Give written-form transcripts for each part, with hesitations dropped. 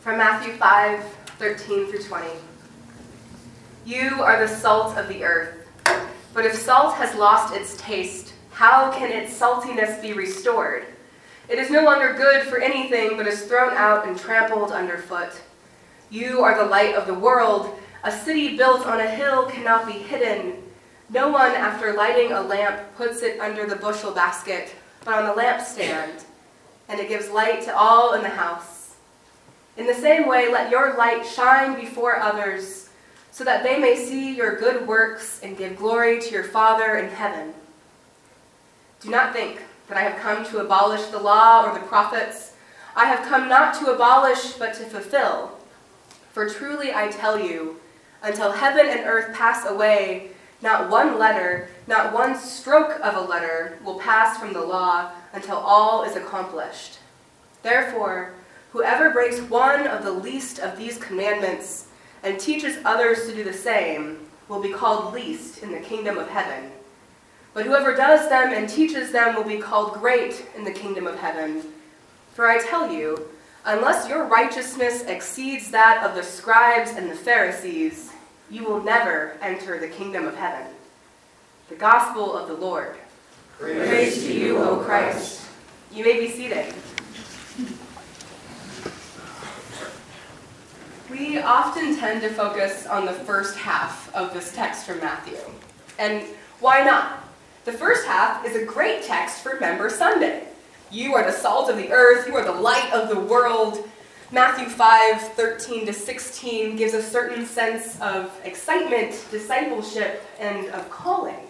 From Matthew 5:13 through 20. You are the salt of the earth, but if salt has lost its taste, how can its saltiness be restored? It is no longer good for anything, but is thrown out and trampled underfoot. You are the light of the world. A city built on a hill cannot be hidden. No one, after lighting a lamp, puts it under the bushel basket, but on the lampstand, and it gives light to all in the house. In the same way, let your light shine before others, so that they may see your good works and give glory to your Father in heaven. Do not think that I have come to abolish the law or the prophets. I have come not to abolish, but to fulfill. For truly I tell you, until heaven and earth pass away, not one letter, not one stroke of a letter will pass from the law until all is accomplished. Therefore, whoever breaks one of the least of these commandments and teaches others to do the same will be called least in the kingdom of heaven. But whoever does them and teaches them will be called great in the kingdom of heaven. For I tell you, unless your righteousness exceeds that of the scribes and the Pharisees, you will never enter the kingdom of heaven. The gospel of the Lord. Praise to you, O Christ. You may be seated. We often tend to focus on the first half of this text from Matthew. And why not? The first half is a great text for Member Sunday. You are the salt of the earth. You are the light of the world. Matthew 5:13 to 16 gives a certain sense of excitement, discipleship, and of calling.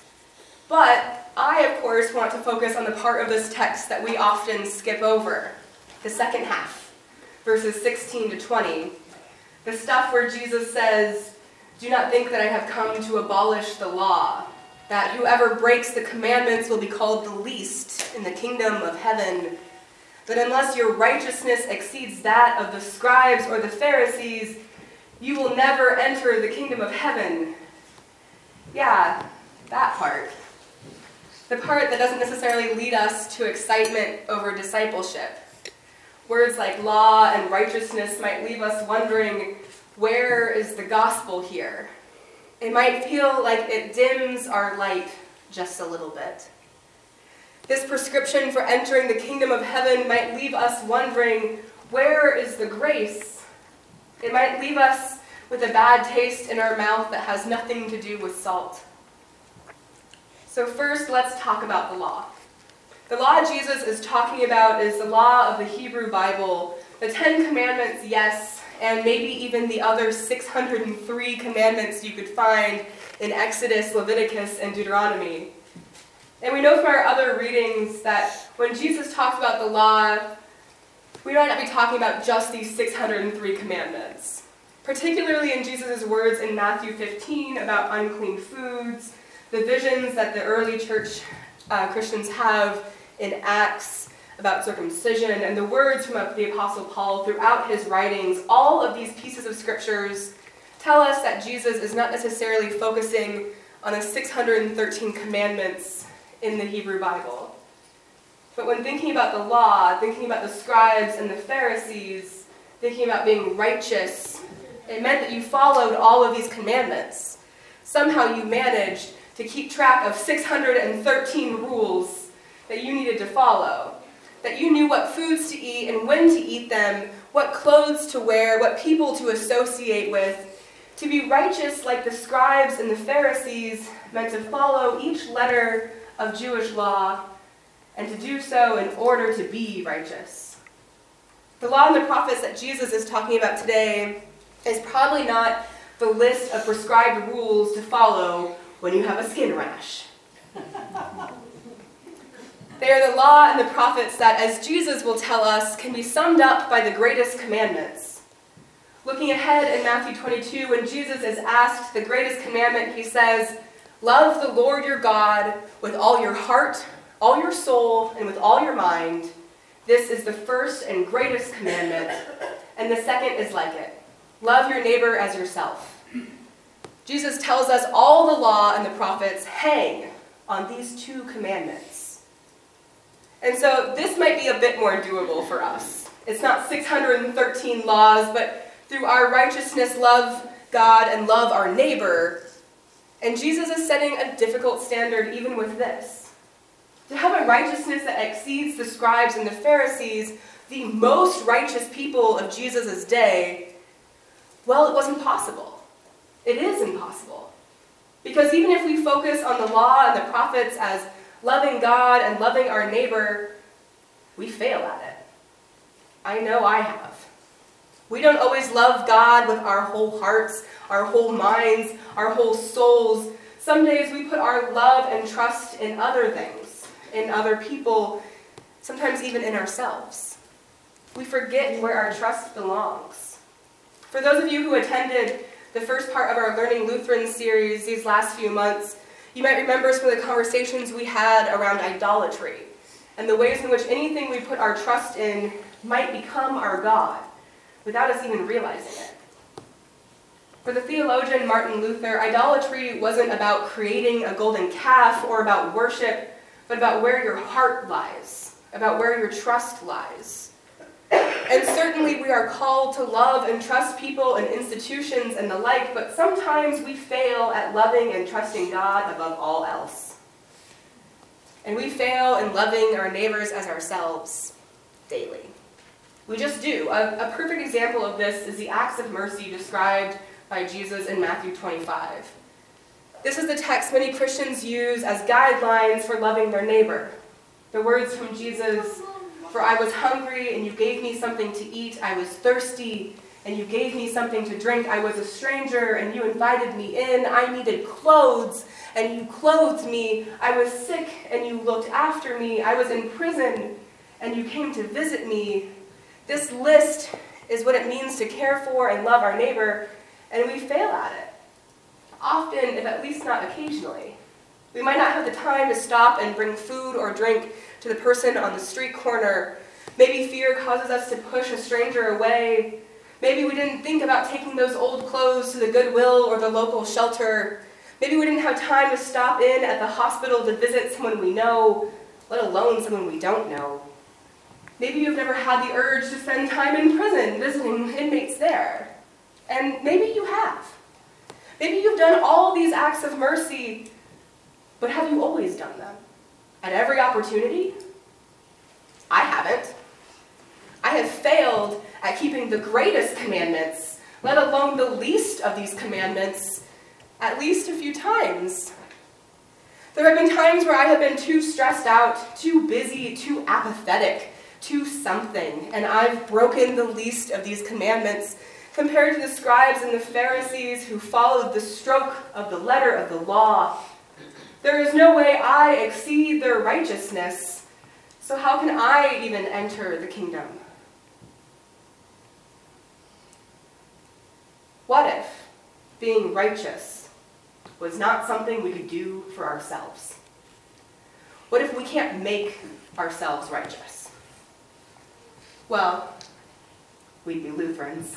But I, of course, want to focus on the part of this text that we often skip over, the second half, verses 16 to 20, the stuff where Jesus says, "Do not think that I have come to abolish the law, that whoever breaks the commandments will be called the least in the kingdom of heaven, that unless your righteousness exceeds that of the scribes or the Pharisees, you will never enter the kingdom of heaven." Yeah, that part. The part that doesn't necessarily lead us to excitement over discipleship. Words like law and righteousness might leave us wondering, where is the gospel here? It might feel like it dims our light just a little bit. This prescription for entering the kingdom of heaven might leave us wondering, where is the grace? It might leave us with a bad taste in our mouth that has nothing to do with salt. So first, let's talk about the law. The law Jesus is talking about is the law of the Hebrew Bible, the 10 Commandments, yes, and maybe even the other 603 commandments you could find in Exodus, Leviticus, and Deuteronomy. And we know from our other readings that when Jesus talks about the law, we might not be talking about just these 603 commandments. Particularly in Jesus' words in Matthew 15 about unclean foods, the visions that the early church Christians have in Acts about circumcision, and the words from the Apostle Paul throughout his writings, all of these pieces of scriptures tell us that Jesus is not necessarily focusing on the 613 commandments in the Hebrew Bible. But when thinking about the law, thinking about the scribes and the Pharisees, thinking about being righteous, it meant that you followed all of these commandments. Somehow you managed to keep track of 613 rules that you needed to follow. That you knew what foods to eat and when to eat them, what clothes to wear, what people to associate with. To be righteous like the scribes and the Pharisees meant to follow each letter of Jewish law and to do so in order to be righteous. The law and the prophets that Jesus is talking about today is probably not the list of prescribed rules to follow when you have a skin rash. They are the law and the prophets that, as Jesus will tell us, can be summed up by the greatest commandments. Looking ahead in Matthew 22, when Jesus is asked the greatest commandment, he says, "Love the Lord your God with all your heart, all your soul, and with all your mind. This is the first and greatest commandment, and the second is like it. Love your neighbor as yourself." Jesus tells us all the law and the prophets hang on these two commandments. And so this might be a bit more doable for us. It's not 613 laws, but through our righteousness, love God and love our neighbor. And Jesus is setting a difficult standard even with this. To have a righteousness that exceeds the scribes and the Pharisees, the most righteous people of Jesus' day, well, it was impossible. It is impossible. Because even if we focus on the law and the prophets as loving God and loving our neighbor, we fail at it. I know I have. We don't always love God with our whole hearts, our whole minds, our whole souls. Some days we put our love and trust in other things, in other people, sometimes even in ourselves. We forget where our trust belongs. For those of you who attended the first part of our Learning Lutheran series these last few months, you might remember some of the conversations we had around idolatry and the ways in which anything we put our trust in might become our God without us even realizing it. For the theologian Martin Luther, idolatry wasn't about creating a golden calf or about worship, but about where your heart lies, about where your trust lies. And certainly we are called to love and trust people and institutions and the like, but sometimes we fail at loving and trusting God above all else. And we fail in loving our neighbors as ourselves daily. We just do. A perfect example of this is the acts of mercy described by Jesus in Matthew 25. This is the text many Christians use as guidelines for loving their neighbor. The words from Jesus, "For I was hungry, and you gave me something to eat. I was thirsty, and you gave me something to drink. I was a stranger, and you invited me in. I needed clothes, and you clothed me. I was sick, and you looked after me. I was in prison, and you came to visit me." This list is what it means to care for and love our neighbor, and we fail at it. Often, if at least not occasionally. We might not have the time to stop and bring food or drink to the person on the street corner. Maybe fear causes us to push a stranger away. Maybe we didn't think about taking those old clothes to the Goodwill or the local shelter. Maybe we didn't have time to stop in at the hospital to visit someone we know, let alone someone we don't know. Maybe you've never had the urge to spend time in prison visiting inmates there. And maybe you have. Maybe you've done all these acts of mercy, but have you always done them? At every opportunity? I haven't. I have failed at keeping the greatest commandments, let alone the least of these commandments, at least a few times. There have been times where I have been too stressed out, too busy, too apathetic, too something, and I've broken the least of these commandments compared to the scribes and the Pharisees who followed the stroke of the letter of the law. There is no way I exceed their righteousness, so how can I even enter the kingdom? What if being righteous was not something we could do for ourselves? What if we can't make ourselves righteous? Well, we'd be Lutherans.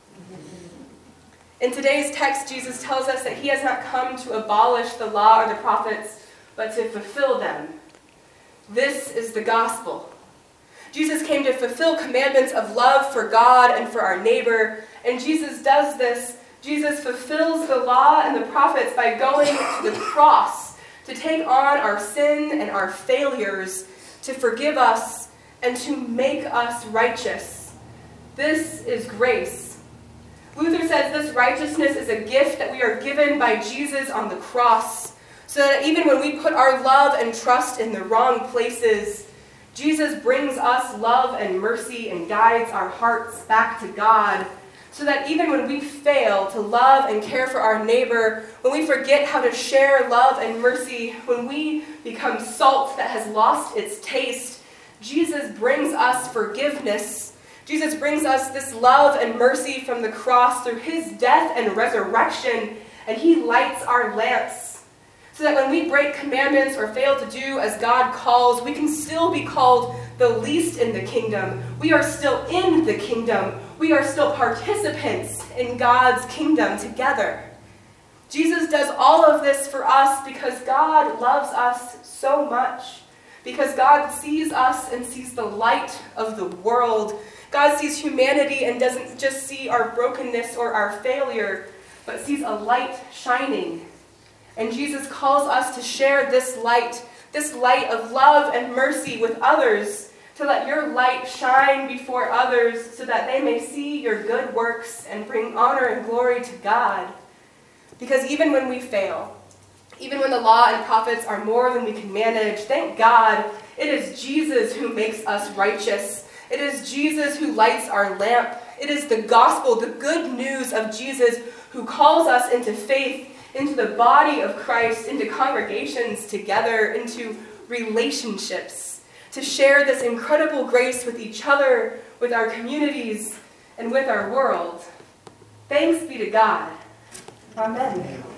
In today's text, Jesus tells us that he has not come to abolish the law or the prophets, but to fulfill them. This is the gospel. Jesus came to fulfill commandments of love for God and for our neighbor, and Jesus does this. Jesus fulfills the law and the prophets by going to the cross to take on our sin and our failures, to forgive us and to make us righteous. This is grace. Luther says this righteousness is a gift that we are given by Jesus on the cross, so that even when we put our love and trust in the wrong places, Jesus brings us love and mercy and guides our hearts back to God, so that even when we fail to love and care for our neighbor, when we forget how to share love and mercy, when we become salt that has lost its taste, Jesus brings us forgiveness. Jesus brings us this love and mercy from the cross through his death and resurrection, and he lights our lamps so that when we break commandments or fail to do as God calls, we can still be called the least in the kingdom. We are still in the kingdom. We are still participants in God's kingdom together. Jesus does all of this for us because God loves us so much. Because God sees us and sees the light of the world. God sees humanity and doesn't just see our brokenness or our failure, but sees a light shining. And Jesus calls us to share this light of love and mercy with others, to let your light shine before others so that they may see your good works and bring honor and glory to God. Because even when we fail, even when the law and prophets are more than we can manage, thank God, it is Jesus who makes us righteous. It is Jesus who lights our lamp. It is the gospel, the good news of Jesus, who calls us into faith, into the body of Christ, into congregations together, into relationships, to share this incredible grace with each other, with our communities, and with our world. Thanks be to God. Amen.